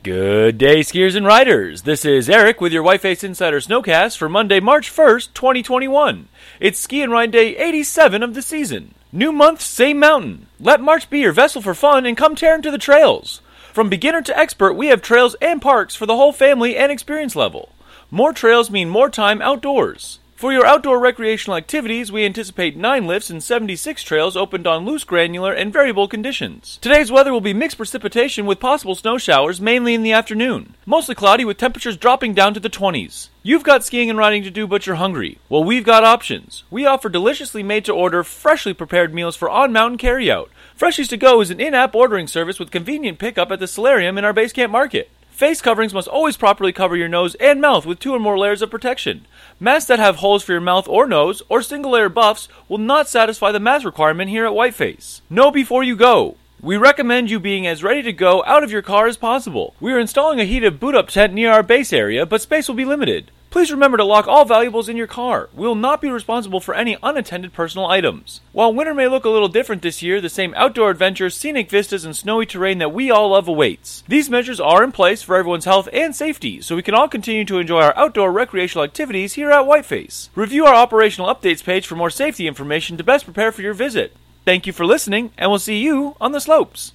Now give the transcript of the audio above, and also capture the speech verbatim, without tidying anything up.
Good day, skiers and riders. This is Eric with your Whiteface Insider Snowcast for Monday, March first, twenty twenty-one. It's ski and ride day eighty-seven of the season. New month, same mountain. Let March be your vessel for fun and come tear into the trails. From beginner to expert, we have trails and parks for the whole family and experience level. More trails mean more time outdoors. For your outdoor recreational activities, we anticipate nine lifts and seventy-six trails opened on loose, granular, and variable conditions. Today's weather will be mixed precipitation with possible snow showers, mainly in the afternoon. Mostly cloudy with temperatures dropping down to the twenties. You've got skiing and riding to do, but you're hungry. Well, we've got options. We offer deliciously made-to-order, freshly prepared meals for on-mountain carryout. Freshies to Go is an in-app ordering service with convenient pickup at the Solarium in our Basecamp Market. Face coverings must always properly cover your nose and mouth with two or more layers of protection. Masks that have holes for your mouth or nose, or single-layer buffs, will not satisfy the mask requirement here at Whiteface. Know before you go. We recommend you being as ready to go out of your car as possible. We are installing a heated boot-up tent near our base area, but space will be limited. Please remember to lock all valuables in your car. We will not be responsible for any unattended personal items. While winter may look a little different this year, the same outdoor adventures, scenic vistas, and snowy terrain that we all love awaits. These measures are in place for everyone's health and safety, so we can all continue to enjoy our outdoor recreational activities here at Whiteface. Review our operational updates page for more safety information to best prepare for your visit. Thank you for listening, and we'll see you on the slopes.